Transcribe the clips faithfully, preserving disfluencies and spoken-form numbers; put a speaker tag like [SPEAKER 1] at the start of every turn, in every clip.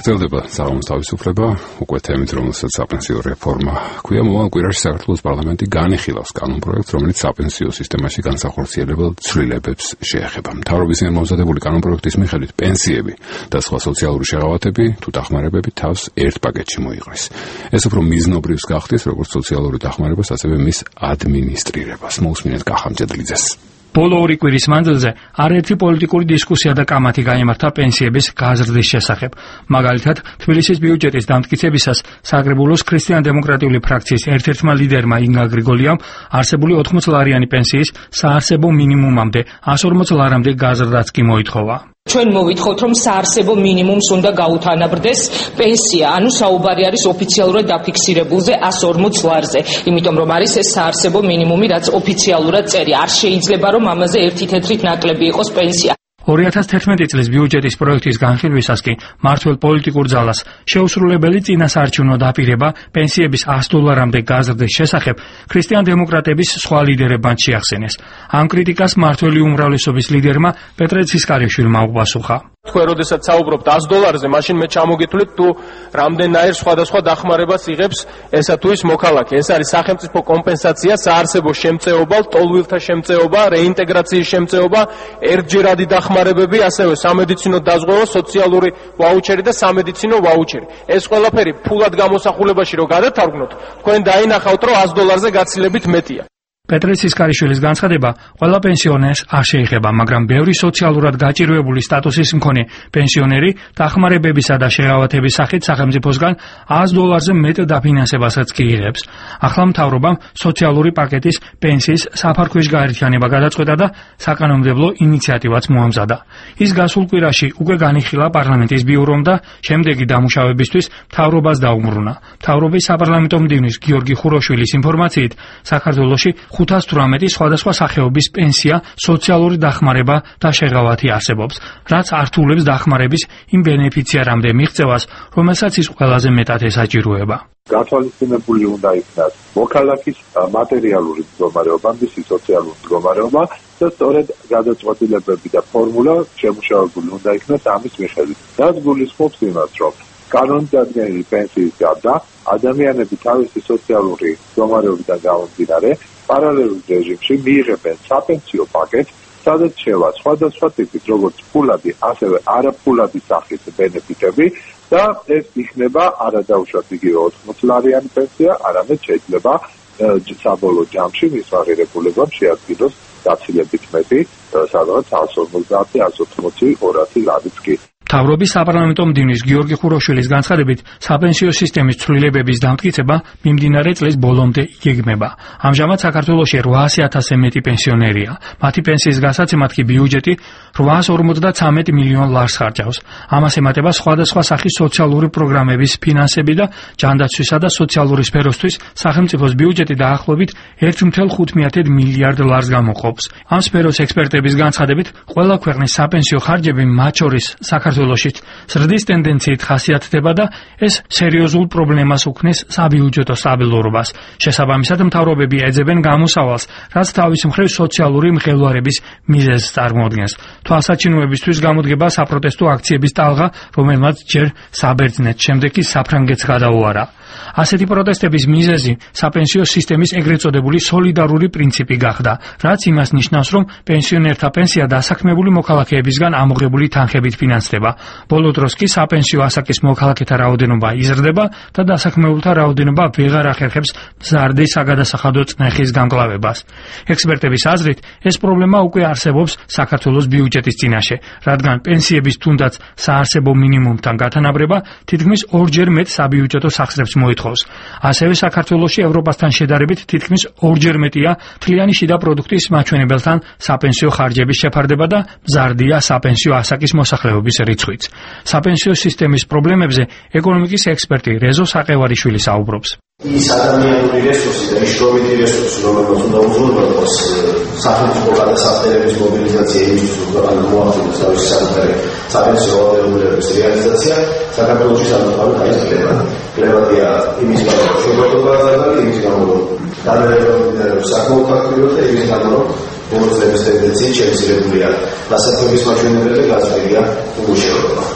[SPEAKER 1] გრძელდება საღამოს თავისუფლება, უკვე თემით, რომელსაც საპენსიო რეფორმა ჰქვია. მომავალ კვირაში საქართველოს პარლამენტი განიხილავს კანონპროექტს, რომელიც საპენსიო სისტემაში განსახორციელებელ ცვლილებებს შეეხება. მთავრობის მიერ მომზადებული კანონპროექტის მიხედვით პენსიები და სხვა სოციალური შეღავათები თუ დახმარებები თავს ერთ პაკეტში მოიყრეს. ეს უფრო მიზნობრივს გახდის როგორც სოციალური დახმარებას, ასევე მის ადმინისტრირებას. მოусმინეთ კახამჯედლიძეს.
[SPEAKER 2] ბოლო ორი კვირის მანძილზე არაერთი პოლიტიკური დისკუსია და კამათი გაიმართა პენსიების გაზრდის შესახებ. მაგალითად, თბილისის ბიუჯეტის დამტკიცებისას საკრებულოს ქრისტიან-დემოკრატიული ფრაქციის ერთ-ერთმა ლიდერმა ინგა გრიგოლიამ არსებული ოთხმოცი ლარიანი პენსიის საარსებო მინიმუმამდე εκατს ორმოც ლარამდე გაზრდაც კი მოითხოვა.
[SPEAKER 3] ჩვენ მოვითხოვთ, რომ საარსებო მინიმუმს უნდა გაუთანაბრდეს პენსია, ანუ საუბარი არის ოფიციალურად დაფიქსირებულზე εκατს ორმოც ლარზე, იმიტომ რომ არის ეს საარსებო მინიმუმი, რაც ოფიციალურად წერია. არ შეიძლება რომ ამაზე ერთი თეთრით ნაკლები იყოს პენსია.
[SPEAKER 2] ორი ათას თერთმეტი წლის ბიუჯეტის პროექტის განხილვისას კი მართველ პოლიტიკურ ძალას შეუსრულებელი წინასაარჩევნო დაპირება პენსიების εκατს დოლარამდე გაზრდის შესახებ ქრისტიან-დემოკრატების სხვა ლიდერებმა შეახსენეს. ამ კრიტიკას მართველი უმრავლესობის ლიდერმა პეტრე ცისკარიშვილმა უპასუხა.
[SPEAKER 4] თქვენ როდესაც საუბრობთ εκατს დოლარზე, მაშინ მე ჩამოგითვლით თუ რამდენაირ სხვადასხვა დახმარებას იღებს ესა თუ ის მოქალაქე. ეს არის სახელმწიფო კომპენსაცია, საარსებო შემწეობა, ტოლვილთა შემწეობა, რეინტეგრაციის შემწეობა, ერთჯერადი დახმარებები, ასევე სამედიცინო დაზღვევა, სოციალური ვაუჩერი და სამედიცინო ვაუჩერი. ეს ყველაფერი ფულად გამოსახულებაში რო გადათარგმნოთ, თქვენ დაინახავთ, რომ εκατს დოლარზე გაცილებით მეტია.
[SPEAKER 2] პეტრე ცისკარიშვილის განცხადება ყველა პენსიონერს არ შეეხება, მაგრამ ბევრი სოციალურად გაჭირვებული სტატუსის მქონე პენსიონერი დახმარებებისა და შეღავათების სახით სახელმწიფოსგან εκατს დოლარზე მეტ დაფინანსებასაც კი იღებს. ახლა მთავრობამ სოციალური პაკეტის პენსიის საფარქვეშ გაერთიანება გადაწყვეტა და საკანონმდებლო ინიციატივაც მოამზადა. ის გასულ კვირაში უკვე განიხილა პარლამენტის ბიურომ და შემდეგი დამუშავებისთვის მთავრობას დაუმბრუნა. მთავრობის საპარლამენტო მდივნის გიორგი ხუროშვილის ინფორმაციით, საქართველოში ხუთას თვრამეტი სხვადასხვა სახეობის პენსია, სოციალური დახმარება და შეღავათი არსებობს, რაც ართულებს დახმარების იმ ბენეფიციარამდე მიღწევას, რომელსაც ის ყველაზე მეტად ესაჭიროება.
[SPEAKER 5] გათვალისწინებული უნდა იქნას მოქალაქის მატერიალური მდგომარეობა, მისი სოციალური მდგომარეობა და სწორედ გადაწყვეტილებები და ფორმულა შემუშავებული უნდა იქნას ამის მიხედვით. რაც გულისხმობს იმას, რომ კანონზომიერი პენსიის გარდა ადამიანები თავისი სოციალური მდგომარეობიდან გამომდინარე პარალელურ რეჟიმში მიიღებენ საპენსიო პაკეტს, სადაც შევა სხვადასხვა ტიპის, როგორც ფულადი, ასევე არაფულადი სახის ბენეფიტები და ეს იქნება არადაუშვათ იგივე ოთხმოც ლარიანი პენსია, არამედ შეიძლება საბოლოო ჯამში მის აღიარებულებამ შეადგინოს გაცილებით მეტი, სადაც εκατს ორმოცდაათი, εκατს ოთხმოცი, ორასი ლარიც კი.
[SPEAKER 2] მთავრობის საპარლამენტო მდივნის გიორგი ხუროშვილის განცხადებით, საპენსიო სისტემის ცვლილებების დამტკიცება მიმდინარე წლის ბოლომდე იგეგმება. ამჟამად საქართველოში რვაასი ათასზე მეტი პენსიონერია. მათი პენსიის გასაცემად კი ბიუჯეტი რვაას ორმოცდაცამეტ მილიონ ლარს ხარჯავს. ამას ემატება სხვადასხვა სახის სოციალური პროგრამების ფინანსები და ჯანდაცვისა და სოციალური სფეროსთვის სახელმწიფოს ბიუჯეტი დაახლოებით ერთ წუთი ხუთი მილიარდ ლარს გამოყოფს. ამ სფეროს ექსპერტების განცხადებით, ყველა ქვეყნის საპენსიო ხარჯები, მათ შორის საქართველოშიც ზრდის ტენდენციით ხასიათდება და ეს სერიოზულ პრობლემას უქმნის საბიუჯეტო სტაბილურობას. შესაბამისად, მთავრობები ეძებენ გამოსავალს, რაც თავის მხრივ სოციალური მღელვარების მიზეზს წარმოადგენს. თვალსაჩინოებისთვის გამოდგება საპროტესტო აქციების ტალღა, რომელმაც ჯერ საბერძნეთს, შემდეგ კი საფრანგეთს გადაუარა. ასეთი პროტესტების მიზეზი საპენსიო სისტემის ეგრეთ წოდებული სოლიდარული პრინციპი გახდა, რაც იმას ნიშნავს, რომ პენსიონერთა პენსია დასაქმებული მოქალაქეებისგან ამოღებული თანხებით ფინანსდება. ბოლო დროს კი საპენსიო ასაკის მოქალაქეთა რაოდენობა იზრდება და დასაქმებულთა რაოდენობა ვეღარ ახერხებს მზარდი საგადასახადო წნეხის გამკლავებას. ექსპერტების აზრით, ეს პრობლემა უკვე არსებობს საქართველოს ბიუჯეტის წინაშე, რადგან პენსიების თუნდაც საარსებო მინიმუმთან გათანაბრება თითქმის ორჯერ მეტ საბიუჯეტო სახსრებს მოითხოვს. ასევე საქართველოში ევროპასთან შედარებით თითქმის ორჯერ მეტია თლიანი შიდა პროდუქტის მაჩვენებელთან საპენსიო ხარჯების შეფარდება და მზარდია საპენსიო ასაკის მოსახლეობის რიცხვიც. საპენსიო სისტემის პრობლემებზე ეკონომიკის ექსპერტი რეზო საყევარიშვილი საუბრობს.
[SPEAKER 6] ის ადამიანური რესურსი და შრომითი რესურსი, რომელსაც უნდა უზრუნველყოს სახელმწიფო გადასახადების მობილიზაცია იმისთვის, რომ მოახდინოს თავისი საკუთარი საპენსიო ვალდებულების რეალიზაცია, საქართველოში საკუთარი არის კლევადი. კლევადია იმის გამო, რომ შეგოთობა ზარდალი, იმის გამო, რომ დადარებებიდან საკმაოდ აქტიურია და იმის გამო, რომ მონაწილეობის ტენდენციით შემცირებულია დასაქმების მაჩვენებელი და გაზრდილია უმუშევრობა.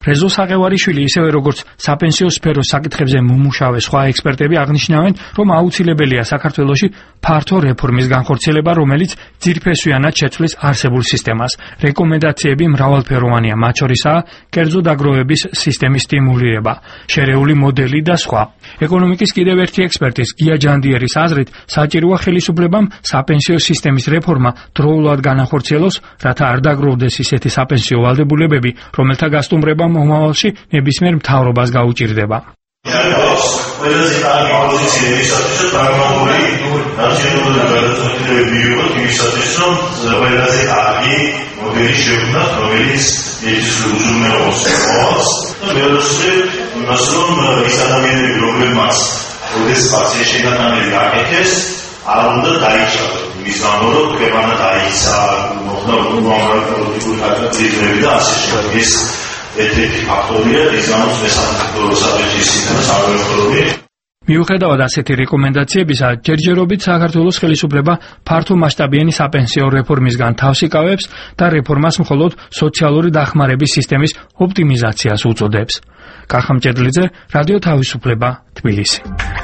[SPEAKER 2] რეზო საყევარიშვილი ისევე როგორც საპენსიო სფეროს საკითხებზე მომუშავე სხვა ექსპერტები აღნიშნავენ, რომ აუცილებელია საქართველოში ფართო რეფორმის განხორციელება, რომელიც ძირფესვიანად შეცვლის არსებულ სისტემას. რეკომენდაციები მრავალფეროვანია, მათ შორისაა კერძო დაგროვების სისტემის სტიმულირება, შერეული მოდელი და სხვა. ეკონომიკის კიდევ ერთი ექსპერტის გია ჯანდიერის აზრით, საჭიროა ხელისუფლებამ საპენსიო სისტემის რეფორმა დროულად განახორციელოს, რათა არ დაგროვდეს ისეთი საპენსიო ვალდებულებები, რომელთა გასტუმრება მომავალში ნებისმიერ მთავრობას გაუჭირდება.
[SPEAKER 7] ყველაზე კარგი პოზიცია ისაა, პრაგმატული ნაციონალური გადაწყვეტილებები იყოს ისაა, რომ ყველაზე კარგი მოდელი შექმნას, რომელიც ეს უზრუნველყოფს მოვალს და მეორე იმას, რომ ის ადამიანები, რომლებმაც ოდეს პაციენტ შეგატანილი აკეთეს, არ უნდა დაიჭრათ იმის გამო, რომ ქვეყანა დაიცა, მოხდა უამრავი პოლიტიკური კატასტროფები და ასე შემდეგ. ეს ერთ-ერთი ფაქტორია, რის გამოც მესამე საპენსიო სისტემას არ ვეღწევი.
[SPEAKER 2] მიუხედავად ასეთი რეკომენდაციებისა, ჯერჯერობით საქართველოს ხელისუფლება ფართო მასშტაბიანი საპენსიო რეფორმისგან თავს იკავებს და რეფორმას მხოლოდ სოციალური დახმარების სისტემის ოპტიმიზაციას უწოდებს. კახა მჭედლიძე, რადიო თავისუფლება, თბილისი.